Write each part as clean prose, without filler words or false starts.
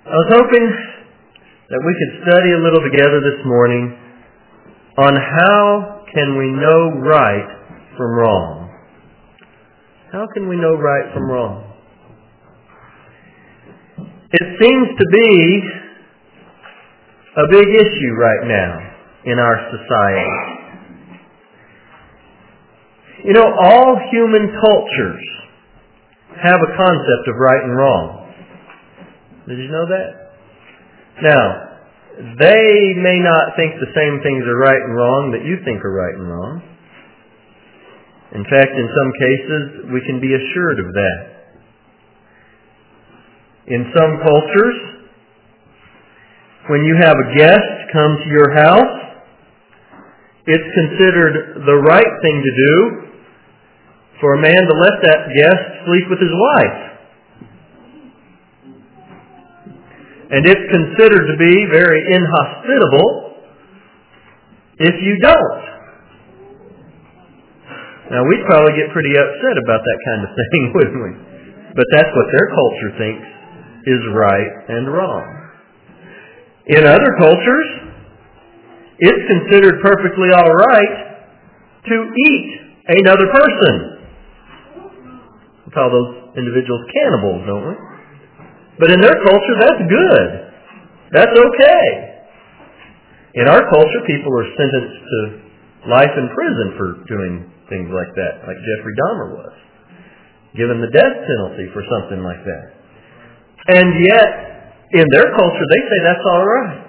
I was hoping that we could study a little together this morning on how can we know right from wrong. How can we know right from wrong? It seems to be a big issue right now in our society. You know, all human cultures have a concept of right and wrong. Did you know that? Now, they may not think the same things are right and wrong that you think are right and wrong. In fact, in some cases, we can be assured of that. In some cultures, when you have a guest come to your house, it's considered the right thing to do for a man to let that guest sleep with his wife. And it's considered to be very inhospitable if you don't. Now, we'd probably get pretty upset about that kind of thing, wouldn't we? But that's what their culture thinks is right and wrong. In other cultures, it's considered perfectly all right to eat another person. We call those individuals cannibals, don't we? But in their culture, that's good. That's okay. In our culture, people are sentenced to life in prison for doing things like that, like Jeffrey Dahmer was, given the death penalty for something like that. And yet, in their culture, they say that's all right.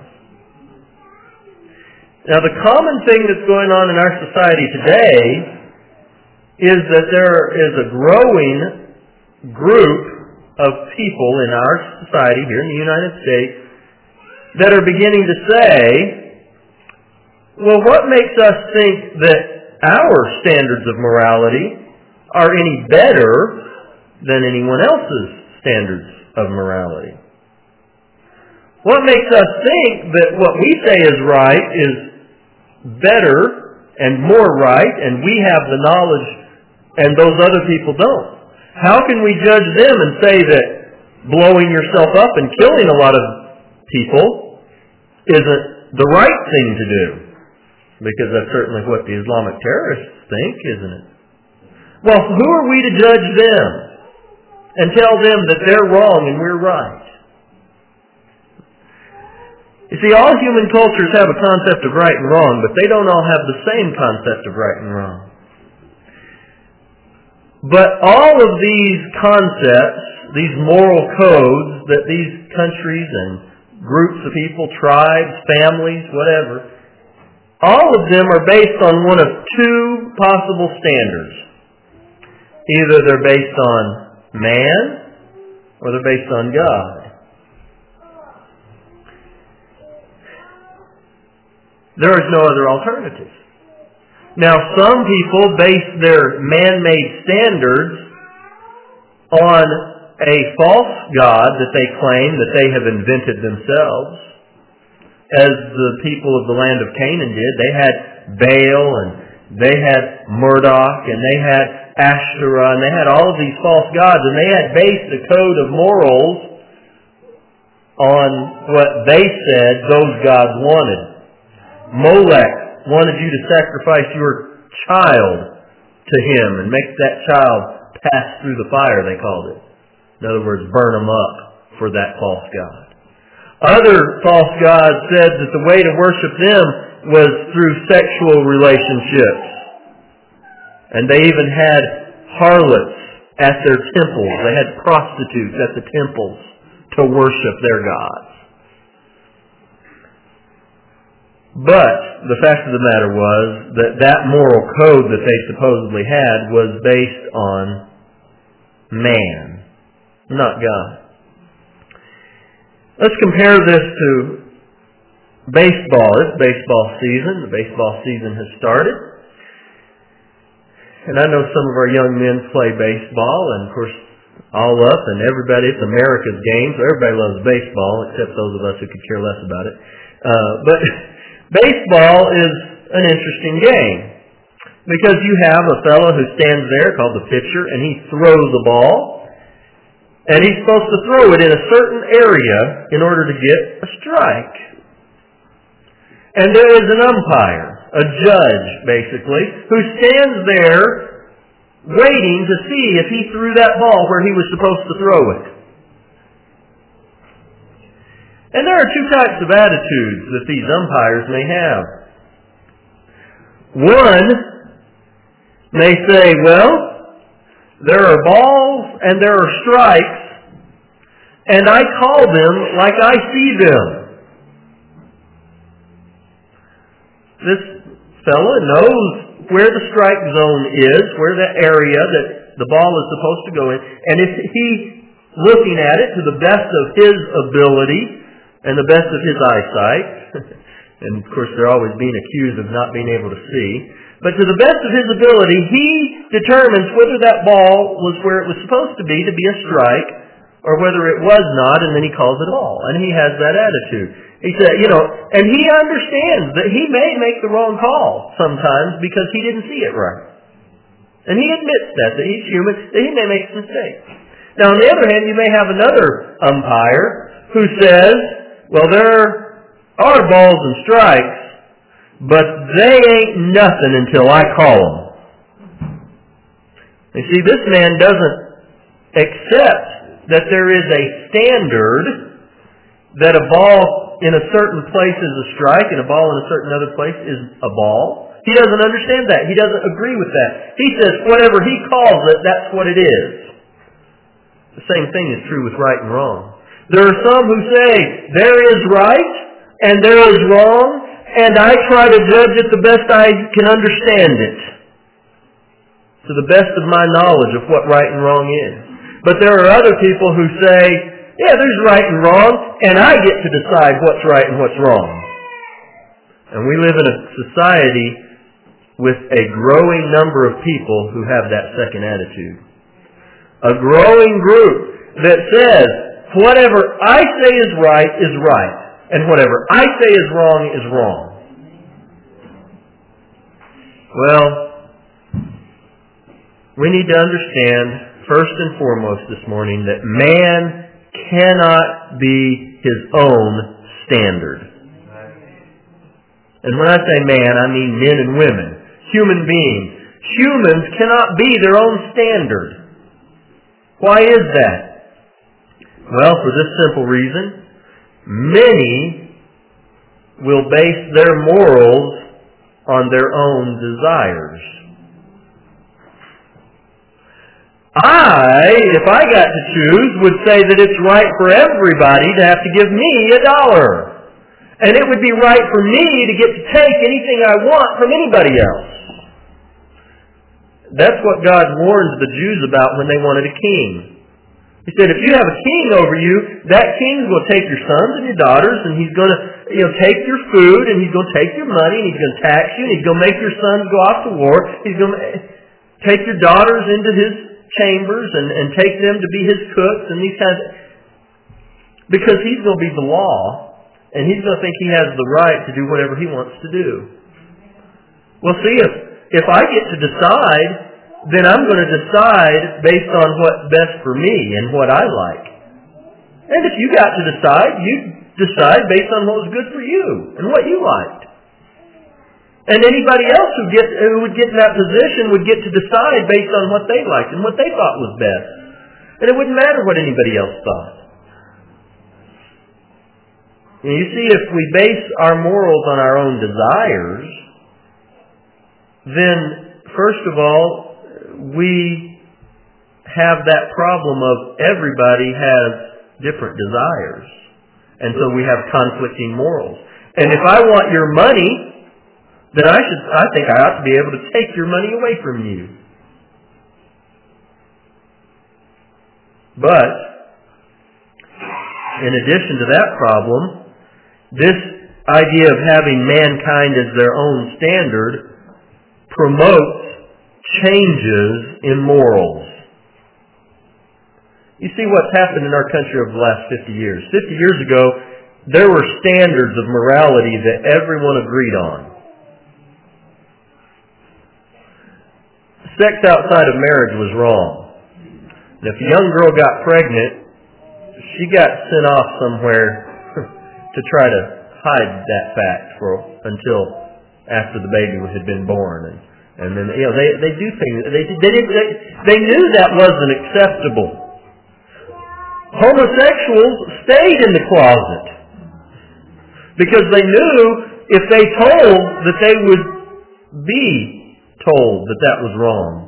Now, the common thing that's going on in our society today is that there is a growing group of people in our society here in the United States that are beginning to say, well, what makes us think that our standards of morality are any better than anyone else's standards of morality? What makes us think that what we say is right is better and more right, and we have the knowledge and those other people don't? How can we judge them and say that blowing yourself up and killing a lot of people isn't the right thing to do? Because that's certainly what the Islamic terrorists think, isn't it? Well, who are we to judge them and tell them that they're wrong and we're right? You see, all human cultures have a concept of right and wrong, but they don't all have the same concept of right and wrong. But all of these concepts, these moral codes that these countries and groups of people, tribes, families, whatever, all of them are based on one of two possible standards. Either they're based on man or they're based on God. There is no other alternative. Now, some people base their man-made standards on a false god that they claim that they have invented themselves. As the people of the land of Canaan did, they had Baal and they had Marduk and they had Ashtoreth and they had all of these false gods, and they had based a code of morals on what they said those gods wanted. Molech wanted you to sacrifice your child to him and make that child pass through the fire, they called it. In other words, burn them up for that false god. Other false gods said that the way to worship them was through sexual relationships. And they even had harlots at their temples. They had prostitutes at the temples to worship their gods. But the fact of the matter was that moral code that they supposedly had was based on man, not God. Let's compare this to baseball. It's baseball season. The baseball season has started. And I know some of our young men play baseball, and of course all up and everybody, it's America's game, so everybody loves baseball, except those of us who could care less about it. But baseball is an interesting game because you have a fellow who stands there called the pitcher, and he throws the ball, And he's supposed to throw it in a certain area in order to get a strike. And there is an umpire, a judge basically, who stands there waiting to see if he threw that ball where he was supposed to throw it. And there are two types of attitudes that these umpires may have. One may say, well, there are balls and there are strikes, and I call them like I see them. This fellow knows where the strike zone is, where the area that the ball is supposed to go in, and if he's looking at it to the best of his ability and the best of his eyesight, and of course they're always being accused of not being able to see, but to the best of his ability, he determines whether that ball was where it was supposed to be a strike, or whether it was not, and then he calls it a ball. And he has that attitude. He said, and he understands that he may make the wrong call sometimes because he didn't see it right. And he admits that he's human, that he may make mistakes. Now, on the other hand, you may have another umpire who says, well, there are balls and strikes, but they ain't nothing until I call them. You see, this man doesn't accept that there is a standard that a ball in a certain place is a strike and a ball in a certain other place is a ball. He doesn't understand that. He doesn't agree with that. He says whatever he calls it, that's what it is. The same thing is true with right and wrong. There are some who say there is right and there is wrong, and I try to judge it the best I can understand it, to the best of my knowledge of what right and wrong is. But there are other people who say, yeah, there's right and wrong, and I get to decide what's right and what's wrong. And we live in a society with a growing number of people who have that second attitude. A growing group that says, whatever I say is right, and whatever I say is wrong is wrong. Well, we need to understand first and foremost this morning that man cannot be his own standard. And when I say man, I mean men and women, human beings. Humans cannot be their own standard. Why is that? Well, for this simple reason, many will base their morals on their own desires. If I got to choose, would say that it's right for everybody to have to give me $1. And it would be right for me to get to take anything I want from anybody else. That's what God warned the Jews about when they wanted a king. He said, if you have a king over you, that king's going to take your sons and your daughters, and he's going to take your food, and he's going to take your money, and he's going to tax you, and he's going to make your sons go off to war. He's going to take your daughters into his chambers and take them to be his cooks and these kinds of... Because he's going to be the law, and he's going to think he has the right to do whatever he wants to do. Well, see, if I get to decide, then I'm going to decide based on what's best for me and what I like. And if you got to decide, you decide based on what was good for you and what you liked. And anybody else who would get in that position would get to decide based on what they liked and what they thought was best. And it wouldn't matter what anybody else thought. And you see, if we base our morals on our own desires, then, first of all, we have that problem of everybody has different desires. And so we have conflicting morals. And if I want your money, then I think I ought to be able to take your money away from you. But, in addition to that problem, this idea of having mankind as their own standard promotes changes in morals. You see what's happened in our country over the last 50 years. 50 years ago, there were standards of morality that everyone agreed on. Sex outside of marriage was wrong. And if a young girl got pregnant, she got sent off somewhere to try to hide that fact until after the baby had been born, and then they do things. They knew that wasn't acceptable. Homosexuals stayed in the closet because they knew if they told that they would be told that was wrong.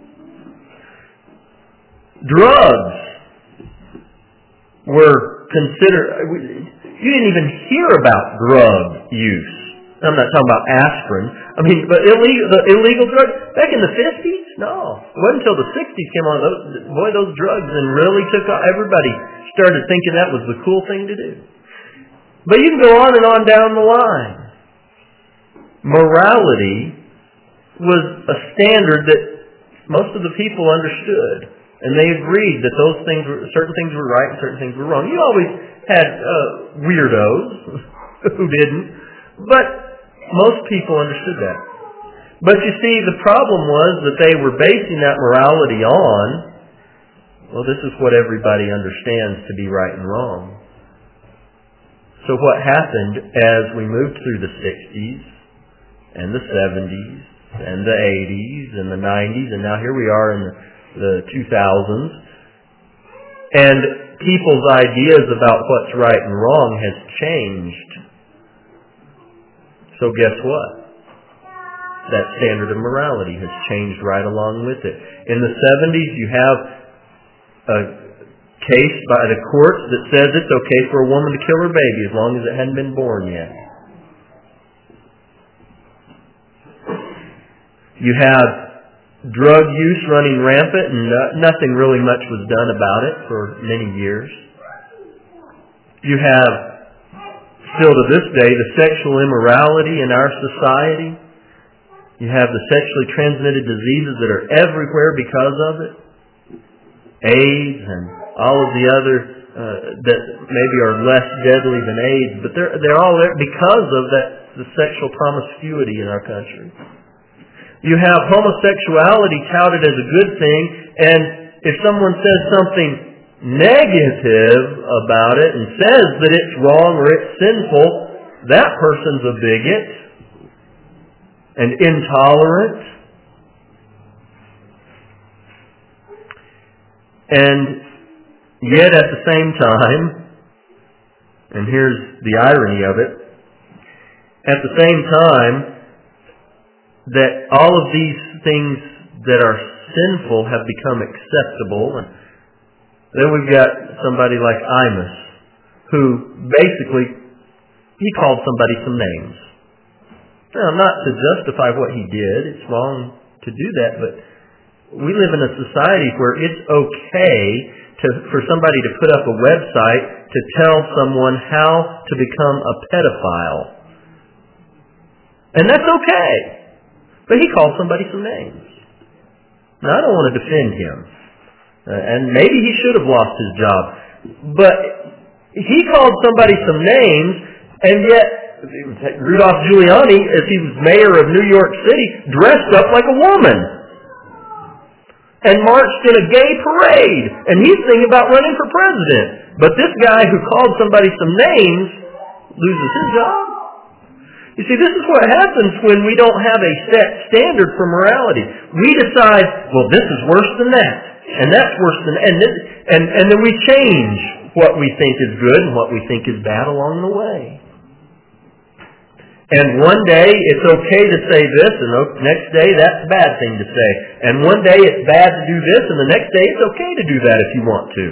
Drugs were considered. You didn't even hear about drug use. I'm not talking about aspirin. But illegal drugs back in the 50s? No, it wasn't until the 60s came on. Those drugs and really took off. Everybody started thinking that was the cool thing to do. But you can go on and on down the line. Morality was a standard that most of the people understood. And they agreed that certain things were right and certain things were wrong. You always had weirdos who didn't, but most people understood that. But you see, the problem was that they were basing that morality on, this is what everybody understands to be right and wrong. So what happened as we moved through the 60s and the 70s and the 80s and the 90s, and now here we are in the 2000s, and people's ideas about what's right and wrong has changed. So guess what? That standard of morality has changed right along with it. In the 70s, you have a case by the courts that says it's okay for a woman to kill her baby as long as it hadn't been born yet. You have drug use running rampant, and nothing really much was done about it for many years. You have, still to this day, the sexual immorality in our society. You have the sexually transmitted diseases that are everywhere because of it. AIDS and all of the other that maybe are less deadly than AIDS, but they're all there because of the sexual promiscuity in our country. You have homosexuality touted as a good thing, and if someone says something negative about it and says that it's wrong or it's sinful, that person's a bigot and intolerant. And yet at the same time, and here's the irony of it, at the same time, that all of these things that are sinful have become acceptable. And then we've got somebody like Imus, who basically, he called somebody some names. Now, not to justify what he did, it's wrong to do that, but we live in a society where it's okay for somebody to put up a website to tell someone how to become a pedophile. And that's okay. But he called somebody some names. Now, I don't want to defend him. And maybe he should have lost his job. But he called somebody some names, and yet Rudolph Giuliani, as he was mayor of New York City, dressed up like a woman and marched in a gay parade. And he's thinking about running for president. But this guy who called somebody some names loses his job. You see, this is what happens when we don't have a set standard for morality. We decide, this is worse than that, and that's worse than that, and then we change what we think is good and what we think is bad along the way. And one day it's okay to say this, and the next day that's a bad thing to say. And one day it's bad to do this, and the next day it's okay to do that if you want to.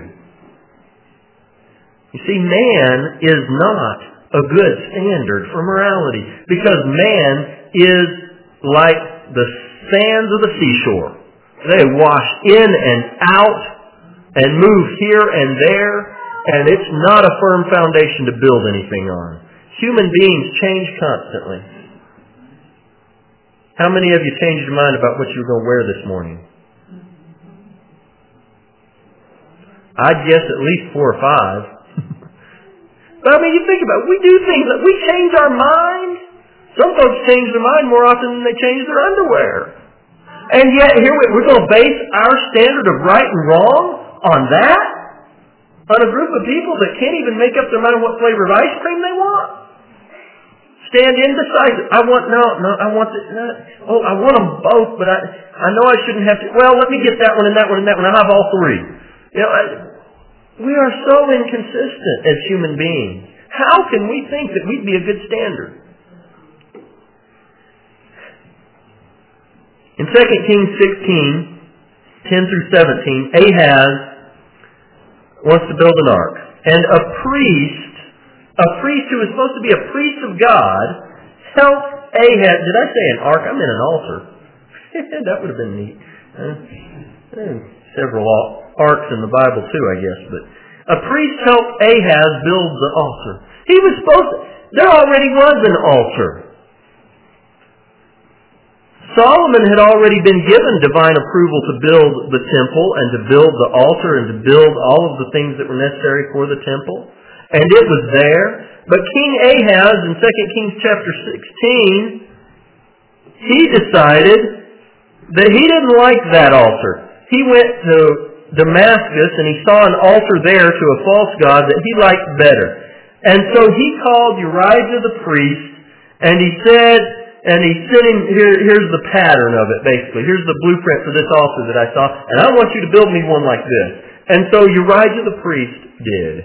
You see, man is not a good standard for morality, because man is like the sands of the seashore. They wash in and out and move here and there, and it's not a firm foundation to build anything on. Human beings change constantly. How many of you changed your mind about what you were going to wear this morning? I'd guess at least 4 or 5. But you think about it, we do things, we change our mind. Some folks change their mind more often than they change their underwear. And yet here we're going to base our standard of right and wrong on that? on a group of people that can't even make up their mind what flavor of ice cream they want. Stand indecisive. I want them both, but I know I shouldn't have to. Well, let me get that one and that one and that one. I'll have all three. We are so inconsistent as human beings. How can we think that we'd be a good standard? In 2 Kings 16, 10 through 17, Ahaz wants to build an ark. And a priest who is supposed to be a priest of God, helped Ahaz. Did I say an ark? I meant an altar. That would have been neat. Several arks in the Bible too, I guess. But a priest helped Ahaz build the altar. He was supposed to. There already was an altar. Solomon had already been given divine approval to build the temple and to build the altar and to build all of the things that were necessary for the temple. And it was there. But King Ahaz in 2 Kings chapter 16, he decided that he didn't like that altar. He went to Damascus and he saw an altar there to a false god that he liked better. And so he called Uriah the priest and he said, and he sent him, here's the pattern of it basically. Here's the blueprint for this altar that I saw, and I want you to build me one like this. And so Uriah the priest did.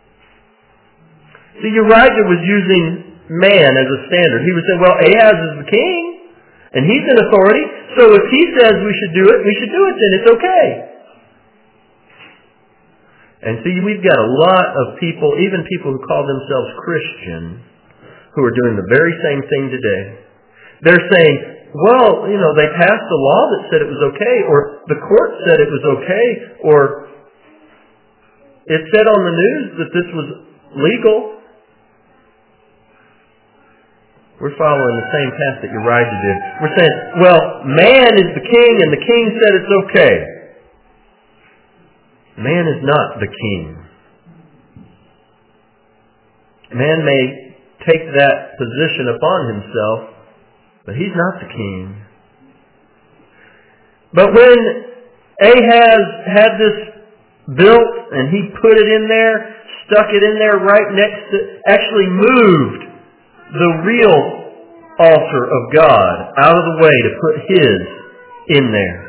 See, Uriah was using man as a standard. He was saying, well, Ahaz is the king, and he's in authority, so if he says we should do it, then it's okay. And see, we've got a lot of people, even people who call themselves Christian, who are doing the very same thing today. They're saying, well, they passed a law that said it was okay, or the court said it was okay, or it said on the news that this was legal. We're following the same path that Uriah did. We're saying, well, man is the king, and the king said it's okay. Man is not the king. Man may take that position upon himself, but he's not the king. But when Ahaz had this built and he put it in there, stuck it in there right next to, actually moved the real altar of God out of the way to put his in there.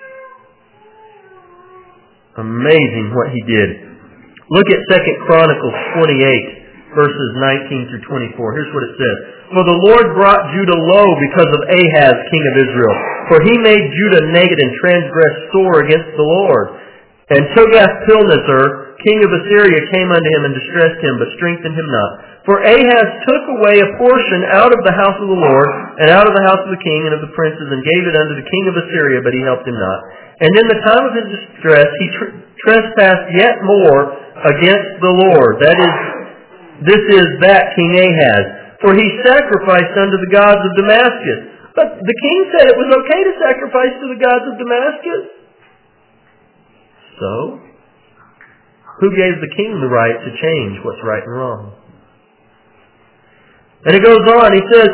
Amazing what he did. Look at 2 Chronicles 28, verses 19 through 24. Here's what it says. For the Lord brought Judah low because of Ahaz, king of Israel. For he made Judah naked and transgressed sore against the Lord. And Tiglath-Pilneser, king of Assyria, came unto him and distressed him, but strengthened him not. For Ahaz took away a portion out of the house of the Lord, and out of the house of the king and of the princes, and gave it unto the king of Assyria, but he helped him not. And in the time of his distress, he trespassed yet more against the Lord. This is that King Ahaz. For he sacrificed unto the gods of Damascus. But the king said it was okay to sacrifice to the gods of Damascus. So, who gave the king the right to change what's right and wrong? And it goes on, he says,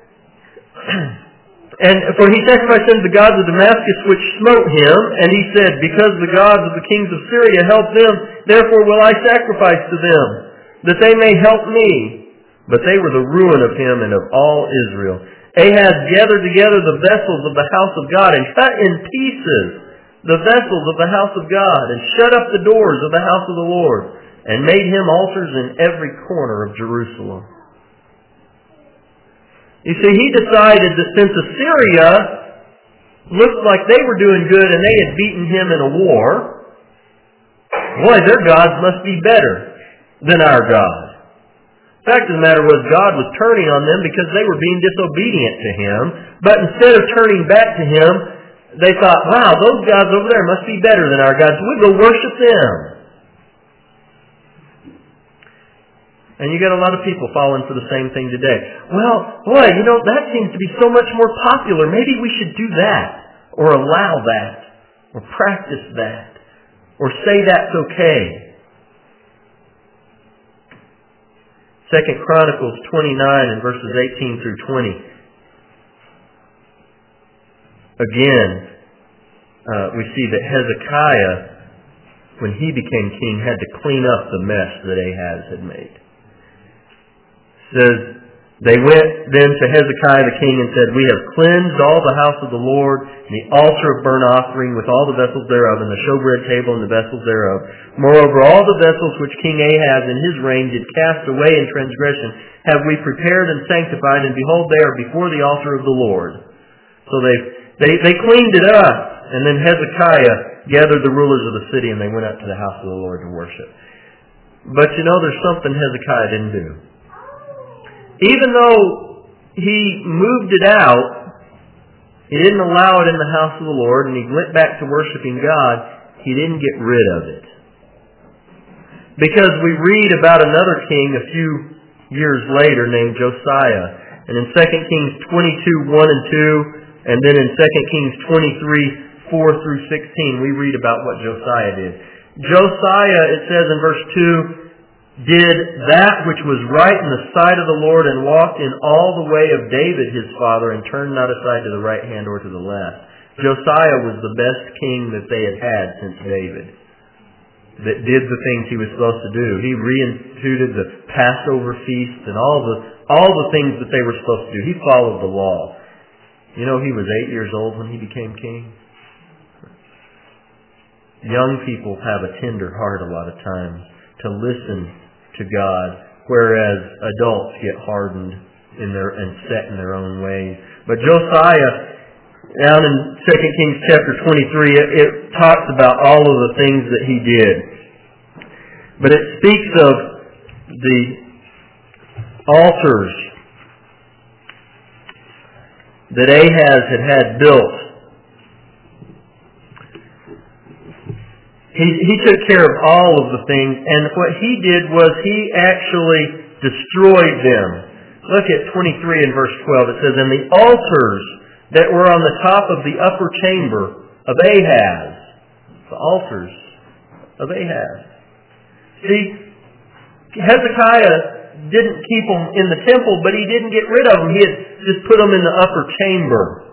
and for he sacrificed unto the gods of Damascus which smote him, and he said, because the gods of the kings of Syria helped them, therefore will I sacrifice to them, that they may help me. But they were the ruin of him and of all Israel. Ahaz gathered together the vessels of the house of God and cut in pieces the vessels of the house of God and shut up the doors of the house of the Lord and made him altars in every corner of Jerusalem. You see, he decided that since Assyria looked like they were doing good and they had beaten him in a war, boy, their gods must be better than our God. The fact of the matter was God was turning on them because they were being disobedient to Him. But instead of turning back to Him, they thought, wow, those gods over there must be better than our gods. We'll go worship them. And you got a lot of people falling for the same thing today. Well, boy, that seems to be so much more popular. Maybe we should do that, or allow that, or practice that, or say that's okay. 2 Chronicles 29 and verses 18 through 20. Again, we see that Hezekiah when he became king, had to clean up the mess that Ahaz had made. It says, they went then to Hezekiah the king and said, we have cleansed all the house of the Lord, and the altar of burnt offering with all the vessels thereof, and the showbread table and the vessels thereof. Moreover, all the vessels which King Ahaz in his reign did cast away in transgression have we prepared and sanctified, and behold, they are before the altar of the Lord. So they cleaned it up, and then Hezekiah gathered the rulers of the city, and they went up to the house of the Lord to worship. But there's something Hezekiah didn't do. Even though he moved it out, he didn't allow it in the house of the Lord, and he went back to worshiping God, he didn't get rid of it. Because we read about another king a few years later named Josiah. And in 2 Kings 22, 1 and 2, and then in 2 Kings 23, 4 through 16, we read about what Josiah did. Josiah, it says in verse 2, did that which was right in the sight of the Lord, and walked in all the way of David his father, and turned not aside to the right hand or to the left. Josiah was the best king that they had since David, that did the things he was supposed to do. He reinstituted the Passover feast and all the things that they were supposed to do. He followed the law. He was 8 years old when he became king. Young people have a tender heart a lot of times to listen to God, whereas adults get hardened and set in their own ways. But Josiah, down in 2 Kings chapter 23, it talks about all of the things that he did. But it speaks of the altars that Ahaz had built. He took care of all of the things, and what he did was he actually destroyed them. Look at 23 and verse 12. It says, and the altars that were on the top of the upper chamber of Ahaz. The altars of Ahaz. See, Hezekiah didn't keep them in the temple, but he didn't get rid of them. He had just put them in the upper chamber.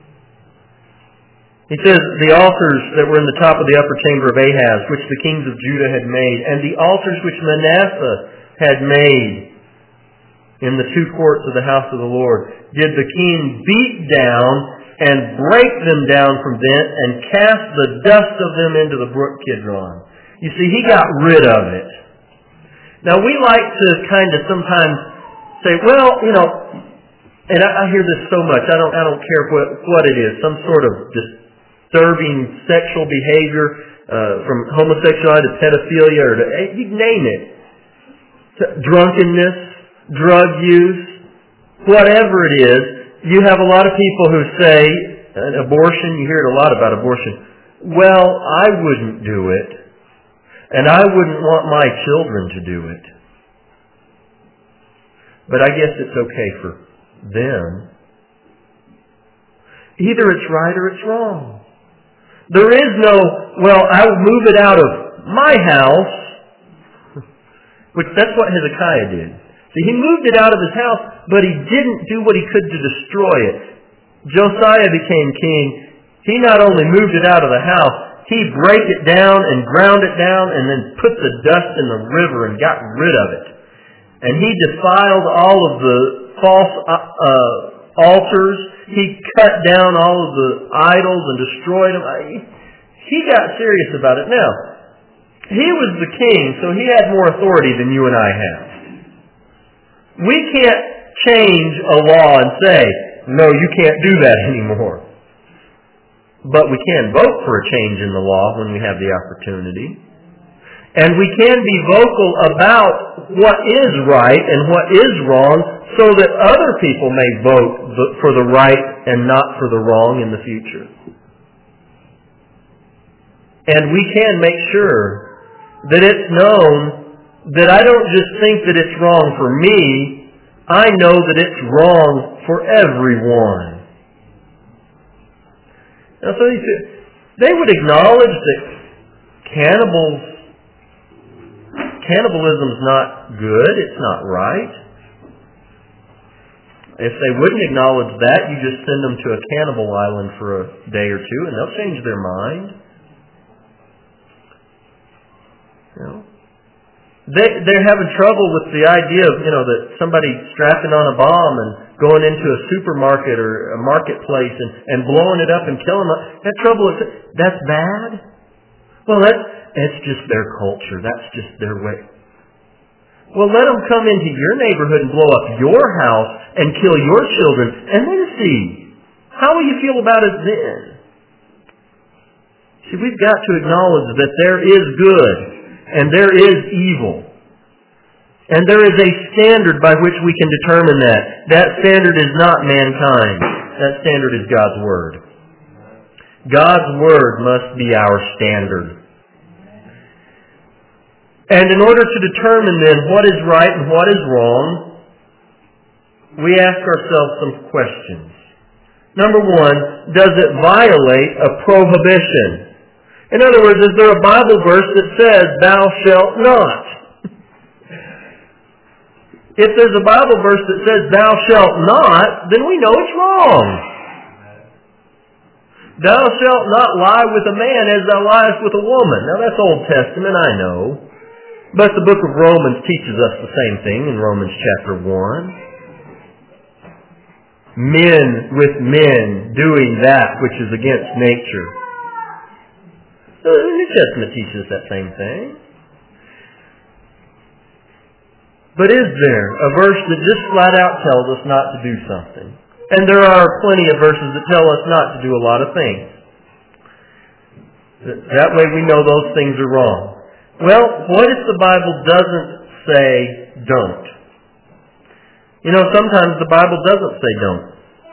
He says, the altars that were in the top of the upper chamber of Ahaz, which the kings of Judah had made, and the altars which Manasseh had made in the two courts of the house of the Lord, did the king beat down and break them down from thence, and cast the dust of them into the brook Kidron. You see, he got rid of it. Now, we like to kind of sometimes say, well, and I hear this so much, I don't care what it is, some sort of disturbing sexual behavior, from homosexuality to pedophilia, or to, you name it, drunkenness, drug use, whatever it is. You have a lot of people who say, abortion, you hear it a lot about abortion. Well, I wouldn't do it, and I wouldn't want my children to do it. But I guess it's okay for them. Either it's right or it's wrong. There is no, well, I will move it out of my house, which that's what Hezekiah did. See, he moved it out of his house, but he didn't do what he could to destroy it. Josiah became king. He not only moved it out of the house, he broke it down and ground it down and then put the dust in the river and got rid of it. And he defiled all of the false altars. He cut down all of the idols and destroyed them. He got serious about it. Now, he was the king, so he had more authority than you and I have. We can't change a law and say, no, you can't do that anymore. But we can vote for a change in the law when we have the opportunity. And we can be vocal about what is right and what is wrong, so that other people may vote for the right and not for the wrong in the future. And we can make sure that it's known that I don't just think that it's wrong for me, I know that it's wrong for everyone. Now, so they would acknowledge that cannibalism's not good, it's not right. If they wouldn't acknowledge that, you just send them to a cannibal island for a day or two and they'll change their mind. You know? They're having trouble with the idea of, that somebody strapping on a bomb and going into a supermarket or a marketplace and blowing it up and killing them. That trouble is, that's bad? Well, that's just their culture. That's just their way. Well, let them come into your neighborhood and blow up your house and kill your children, and then see. How will you feel about it then? See, we've got to acknowledge that there is good and there is evil. And there is a standard by which we can determine that. That standard is not mankind. That standard is God's Word. God's Word must be our standard. And in order to determine then what is right and what is wrong, we ask ourselves some questions. Number one, does it violate a prohibition? In other words, is there a Bible verse that says, "Thou shalt not"? If there's a Bible verse that says, "Thou shalt not," then we know it's wrong. Thou shalt not lie with a man as thou liest with a woman. Now that's Old Testament, I know. But the book of Romans teaches us the same thing in Romans chapter 1. Men with men doing that which is against nature. The New Testament teaches that same thing. But is there a verse that just flat out tells us not to do something? And there are plenty of verses that tell us not to do a lot of things. That way we know those things are wrong. Well, what if the Bible doesn't say don't? Sometimes the Bible doesn't say don't.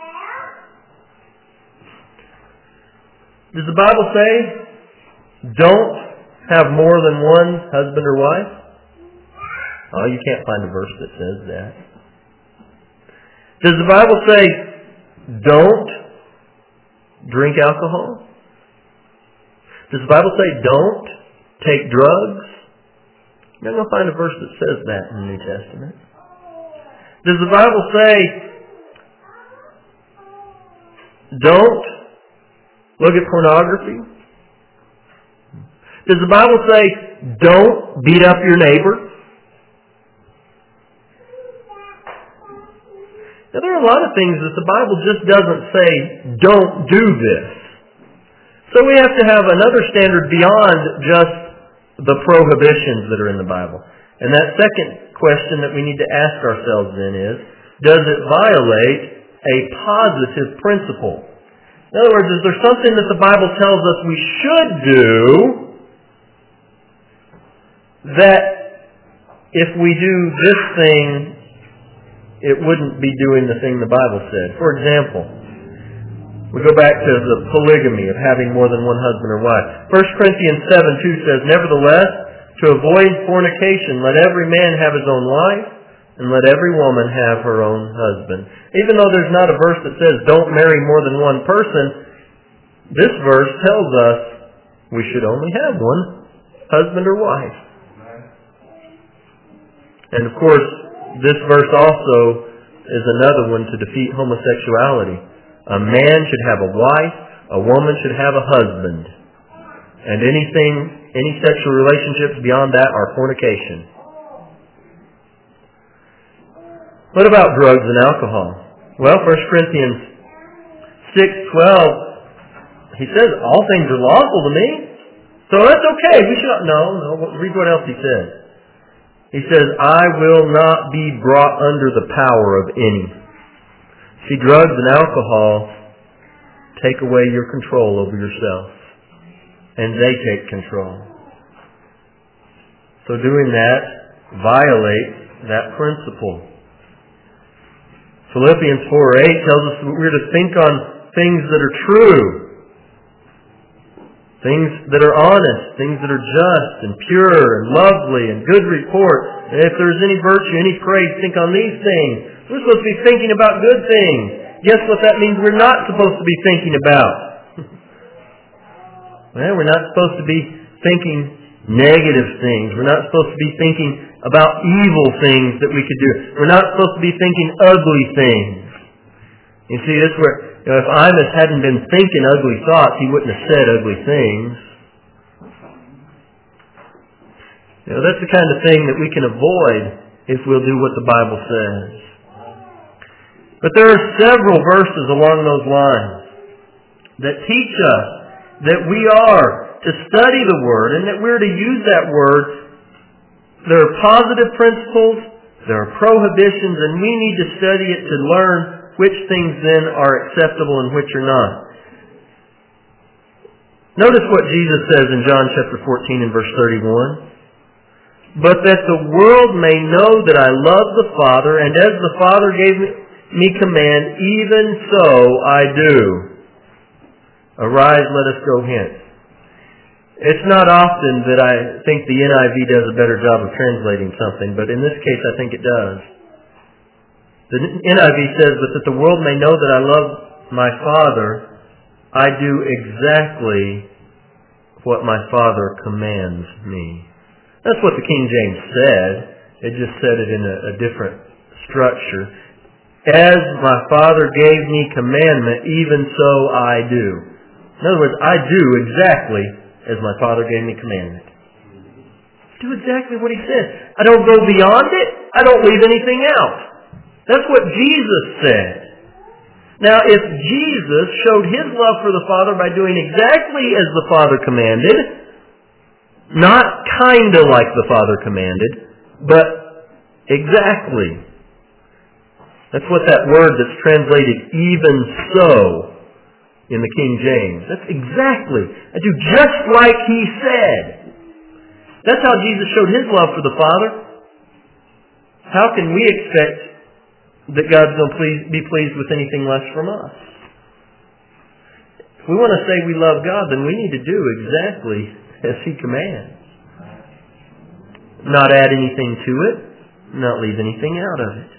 Does the Bible say don't have more than one husband or wife? Oh, you can't find a verse that says that. Does the Bible say don't drink alcohol? Does the Bible say don't take drugs? You're not going to find a verse that says that in the New Testament. Does the Bible say don't look at pornography? Does the Bible say don't beat up your neighbor? Now, there are a lot of things that the Bible just doesn't say, don't do this. So we have to have another standard beyond just the prohibitions that are in the Bible. And that second question that we need to ask ourselves then is, does it violate a positive principle? In other words, is there something that the Bible tells us we should do that if we do this thing, it wouldn't be doing the thing the Bible said? For example, we go back to the polygamy of having more than one husband or wife. 1 Corinthians 7:2 says, "Nevertheless, to avoid fornication, let every man have his own wife, and let every woman have her own husband." Even though there's not a verse that says don't marry more than one person, this verse tells us we should only have one husband or wife. And of course, this verse also is another one to defeat homosexuality. A man should have a wife, a woman should have a husband. And any sexual relationships beyond that are fornication. What about drugs and alcohol? Well, 1 Corinthians 6:12, he says, all things are lawful to me. So that's okay. We should no. Read what else he says. He says, I will not be brought under the power of any. See, drugs and alcohol take away your control over yourself. And they take control. So doing that violates that principle. Philippians 4:8 tells us that we're to think on things that are true, things that are honest, things that are just and pure and lovely and good report. And if there's any virtue, any praise, think on these things. We're supposed to be thinking about good things. Guess what that means we're not supposed to be thinking about? Well, we're not supposed to be thinking negative things. We're not supposed to be thinking about evil things that we could do. We're not supposed to be thinking ugly things. You see, that's where, if Imus hadn't been thinking ugly thoughts, he wouldn't have said ugly things. That's the kind of thing that we can avoid if we'll do what the Bible says. But there are several verses along those lines that teach us that we are to study the Word and that we're to use that Word. There are positive principles, there are prohibitions, and we need to study it to learn which things then are acceptable and which are not. Notice what Jesus says in John chapter 14 and verse 31. But that the world may know that I love the Father, and as the Father gave me command, even so I do. Arise, let us go hence. It's not often that I think the NIV does a better job of translating something, but in this case I think it does. The NIV says, but that the world may know that I love my Father, I do exactly what my Father commands me. That's what the King James said. It just said it in a different structure. As my Father gave me commandment, even so I do. In other words, I do exactly as my Father gave me commandment. Do exactly what He said. I don't go beyond it. I don't leave anything out. That's what Jesus said. Now, if Jesus showed His love for the Father by doing exactly as the Father commanded, not kind of like the Father commanded, but exactly. That's what that word that's translated even so in the King James. That's exactly. I do just like He said. That's how Jesus showed His love for the Father. How can we expect that God's going to be pleased with anything less from us? If we want to say we love God, then we need to do exactly as He commands. Not add anything to it, not leave anything out of it.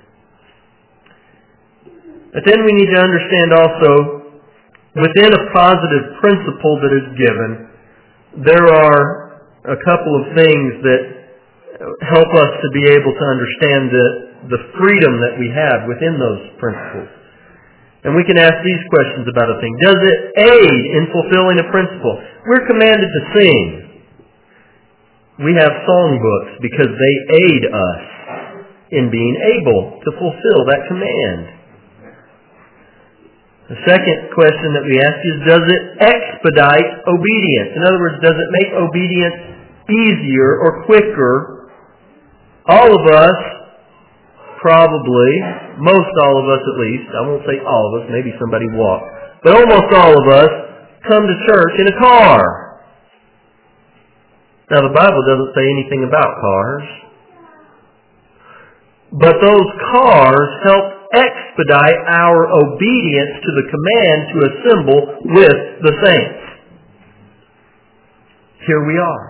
But then we need to understand also, within a positive principle that is given, there are a couple of things that help us to be able to understand the freedom that we have within those principles. And we can ask these questions about a thing. Does it aid in fulfilling a principle? We're commanded to sing. We have songbooks because they aid us in being able to fulfill that command. The second question that we ask is, does it expedite obedience? In other words, does it make obedience easier or quicker? All of us, probably, most all of us at least, I won't say all of us, maybe somebody walked, but almost all of us come to church in a car. Now the Bible doesn't say anything about cars, but those cars help expedite our obedience to the command to assemble with the saints. Here we are.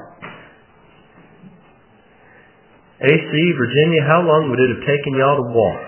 AC, Virginia, how long would it have taken y'all to walk?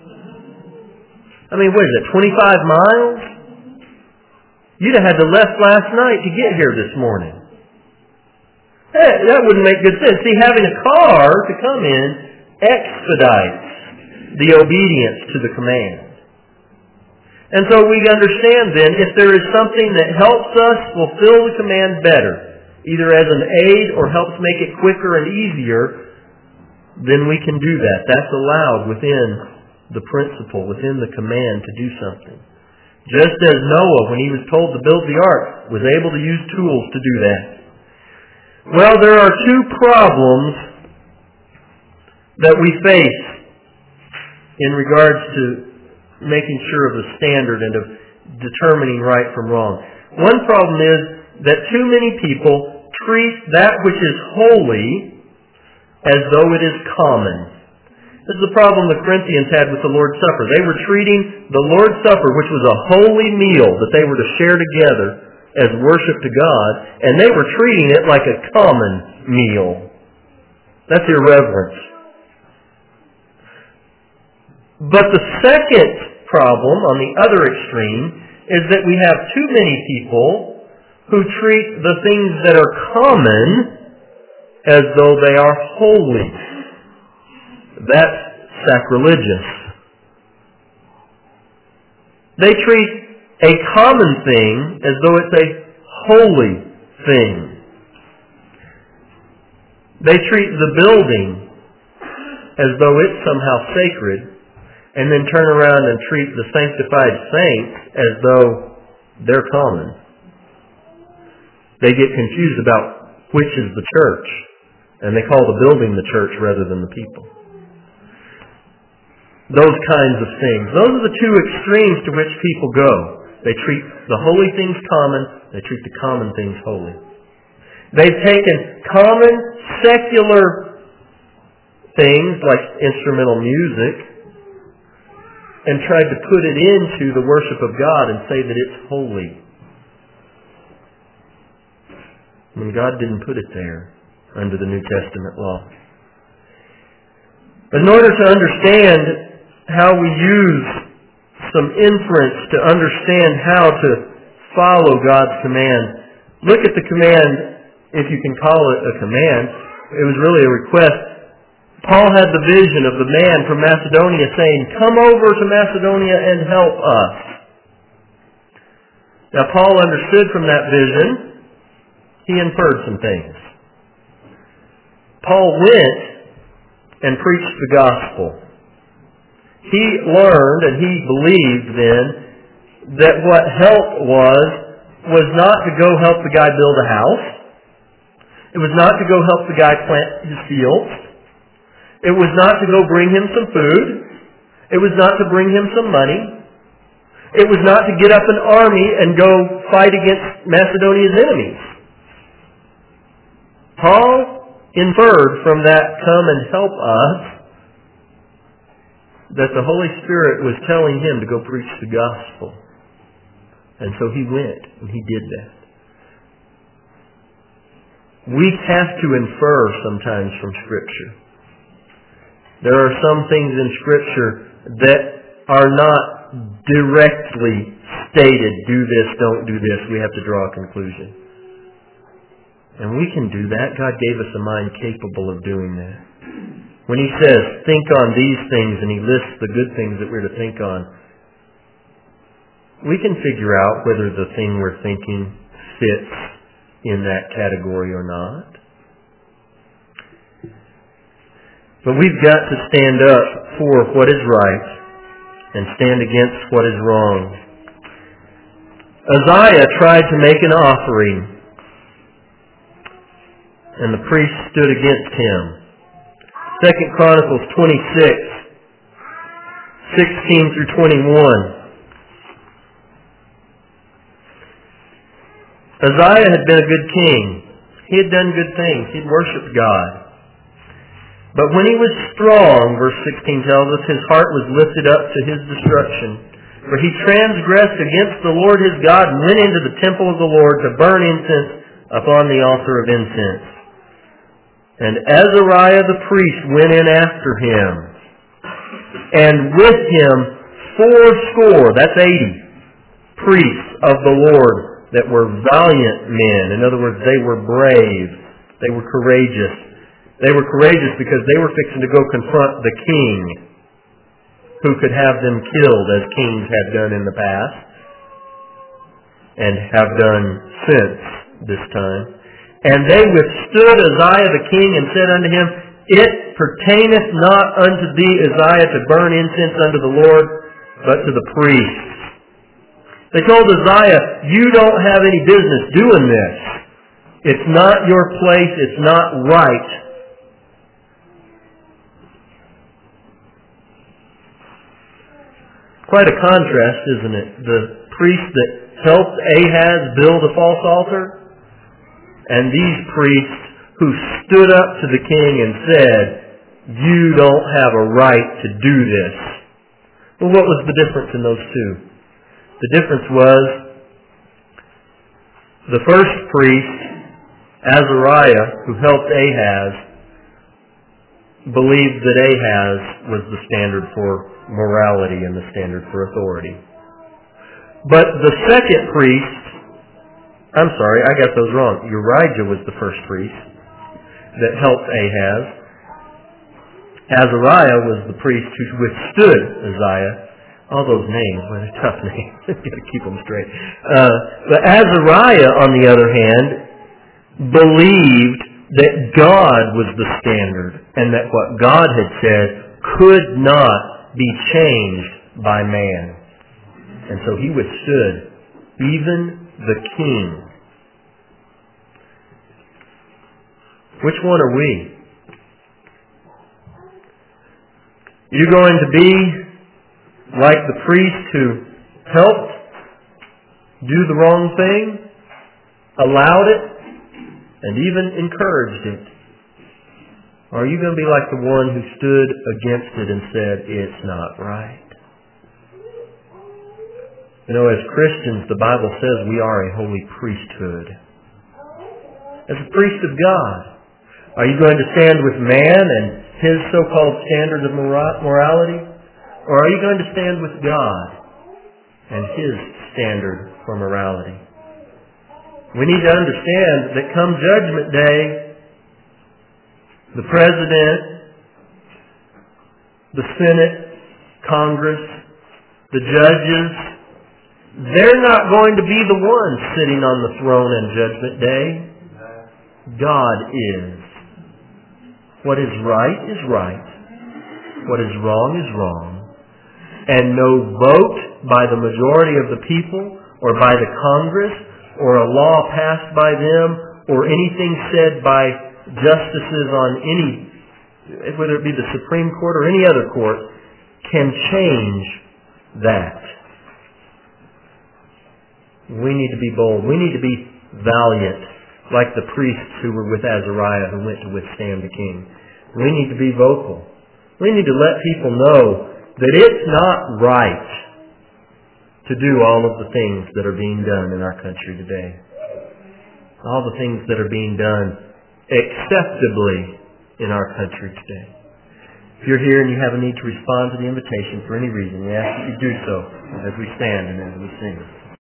I mean, what is it, 25 miles? You'd have had to left last night to get here this morning. Hey, that wouldn't make good sense. See, having a car to come in expedites the obedience to the command. And so we understand then, if there is something that helps us fulfill the command better, either as an aid or helps make it quicker and easier, then we can do that. That's allowed within the principle, within the command to do something. Just as Noah, when he was told to build the ark, was able to use tools to do that. Well, there are two problems that we face in regards to making sure of the standard and of determining right from wrong. One problem is that too many people treat that which is holy as though it is common. This is the problem the Corinthians had with the Lord's Supper. They were treating the Lord's Supper, which was a holy meal that they were to share together as worship to God, and they were treating it like a common meal. That's irreverence. But the second problem, on the other extreme, is that we have too many people who treat the things that are common as though they are holy. That's sacrilegious. They treat a common thing as though it's a holy thing. They treat the building as though it's somehow sacred, and then turn around and treat the sanctified saints as though they're common. They get confused about which is the church, and they call the building the church rather than the people. Those kinds of things. Those are the two extremes to which people go. They treat the holy things common, they treat the common things holy. They've taken common, secular things like instrumental music and tried to put it into the worship of God and say that it's holy, when God didn't put it there under the New Testament law. But in order to understand how we use some inference to understand how to follow God's command, look at the command, if you can call it a command. It was really a request. Paul had the vision of the man from Macedonia saying, "Come over to Macedonia and help us." Now Paul understood from that vision, he inferred some things. Paul went and preached the gospel. He learned and he believed then that what help was not to go help the guy build a house. It was not to go help the guy plant his fields. It was not to go bring him some food. It was not to bring him some money. It was not to get up an army and go fight against Macedonia's enemies. Paul inferred from that "come and help us" that the Holy Spirit was telling him to go preach the gospel. And so he went and he did that. We have to infer sometimes from Scripture. There are some things in Scripture that are not directly stated, do this, don't do this. We have to draw a conclusion. And we can do that. God gave us a mind capable of doing that. When He says, think on these things, and He lists the good things that we're to think on, we can figure out whether the thing we're thinking fits in that category or not. But we've got to stand up for what is right and stand against what is wrong. Uzziah tried to make an offering, and the priest stood against him. 2 Chronicles 26, 16 through 21. Uzziah had been a good king. He had done good things. He'd worshipped God. But when he was strong, verse 16 tells us, his heart was lifted up to his destruction. For he transgressed against the Lord his God and went into the temple of the Lord to burn incense upon the altar of incense. And Azariah the priest went in after him, and with him 80, that's 80, priests of the Lord that were valiant men. In other words, they were brave. They were courageous. They were courageous because they were fixing to go confront the king, who could have them killed as kings had done in the past and have done since this time. And they withstood Uzziah the king and said unto him, It pertaineth not unto thee, Uzziah, to burn incense unto the Lord, but to the priests. They told Uzziah, you don't have any business doing this. It's not your place. It's not right. Quite a contrast, isn't it? The priest that helped Ahaz build a false altar, and these priests who stood up to the king and said, you don't have a right to do this. Well, what was the difference in those two? The difference was the first priest, Azariah, who helped Ahaz, believed that Ahaz was the standard for morality and the standard for authority. But the second priest, I'm sorry, I got those wrong. Urijah was the first priest that helped Ahaz. Azariah was the priest who withstood Uzziah. All those names, what a tough name. Got to keep them straight. But Azariah, on the other hand, believed that God was the standard and that what God had said could not be changed by man. And so he withstood even the king. Which one are we? You're going to be like the priest who helped do the wrong thing, allowed it, and even encouraged it? Or are you going to be like the one who stood against it and said, it's not right? You know, as Christians, the Bible says we are a holy priesthood. As a priest of God, are you going to stand with man and his so-called standards of morality? Or are you going to stand with God and His standard for morality? We need to understand that come Judgment Day, the President, the Senate, Congress, the judges, they're not going to be the ones sitting on the throne on Judgment Day. God is. What is right is right. What is wrong is wrong. And no vote by the majority of the people or by the Congress or a law passed by them or anything said by justices on any, whether it be the Supreme Court or any other court, can change that. We need to be bold. We need to be valiant, like the priests who were with Azariah who went to withstand the king. We need to be vocal. We need to let people know that it's not right to do all of the things that are being done in our country today. All the things that are being done acceptably in our country today. If you're here and you have a need to respond to the invitation for any reason, we ask that you do so as we stand and as we sing.